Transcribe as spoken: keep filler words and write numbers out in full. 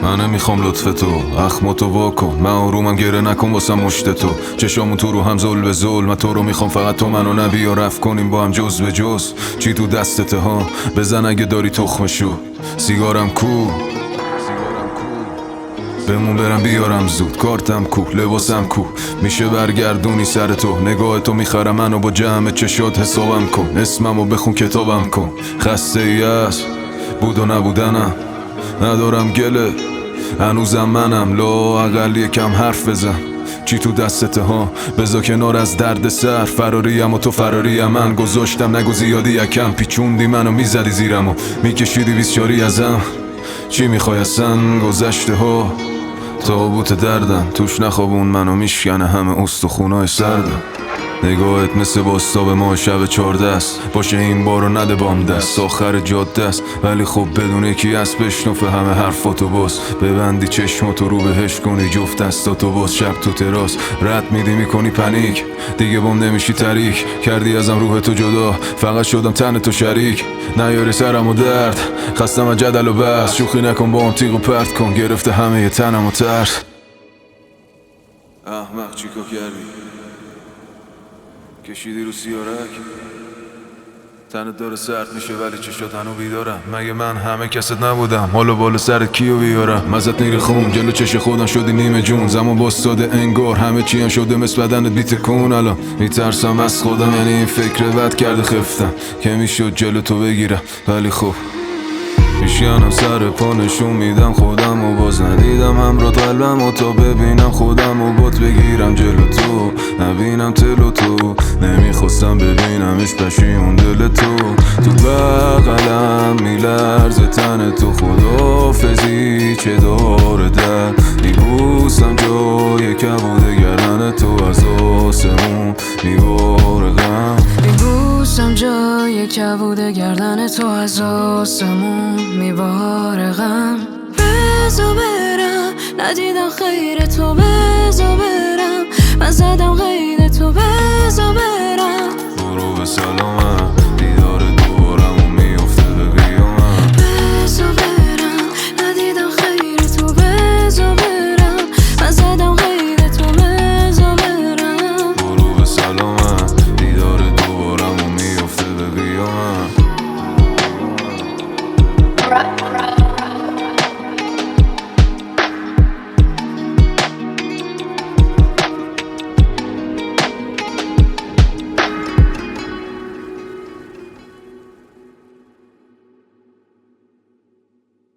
من نمیخوام لطف تو، اخماتو واکن، من آرومم گره نکن واسم مشت تو. چشامون تو رو هم زل به زل، من تو رو میخوام فقط تو منو نبی یا رفت کنیم با هم جز به جز. چی تو دستته ها بزن اگه داری تخمشو. سیگارم کو بمون برم بیارم زود، کارتم کو لباسم کو، میشه برگردونی سر تو. نگاه تو میخرم منو با جمع چشات حسابم کن، اسممو بخون کتابم کن. خسته ای است بود و نبودنم، ندارم گله هنوزم منم. لا اقل یکم حرف بزن، چی تو دستته ها بذار کنار از درد سر. فراریم و تو فراریم من، گذاشتم نگو زیادی یکم. پیچوندی منو میزدی زیرم و میکشیدی بیسچاری ازم. چی میخوای اصلا گذشته ها تابوت دردم، توش نخوابون منو میشکنه همه استخونای سردم. نگاهت مثل باستاب ما شب چارده است، باشه این بارو نده بام دست. آخر جاده است ولی خب بدون یکی هست بشنفه همه حرفاتو باز. ببندی چشماتو رو بهش کنی جفت دستاتو باز. شب تو تراس رد میدی میکنی پنیک، دیگه بام نمیشی تریک. کردی ازم روح تو جدا، فقط شدم تن تو شریک. نیاری سرم و درد خستم از جدل و بس، شوخی نکن با هم تیغ و پرت کن. گرفته همه ی تنم و ترس. احمق چیکار کردی؟ کشیدی رو سیارک، تنت داره سرد میشه ولی چشات هنو بیدارم. مگه من همه کست نبودم؟ حالا بالا سرت کیو بیارم؟ مزت نیره خون جلو چش خودم شدی نیمه جون. زمان باستاده انگار همه چی هم شده مثل بدنت بیت کن. الان میترسم از خودم، یعنی این فکر بد کرده خفتم که میشد جلو تو بگیرم ولی خب میشکنم سر پا نشون میدم خودم و باز ندیدم همراه قلبم و تا ببینم خودم و بات بگیرم جلو تو. نبینم تلو تو، نمیخواستم ببینمش پشیمون دل تو. تو بغلم میلرزه تن تو، خداحافظی چه داره در. میبوسم جای کبوده گردن تو، از آسمون میباره غم. میبوسم جای کبوده گردن تو، از آسمون میباره غم. بزا برم ندیدم خیر تو، بزا برم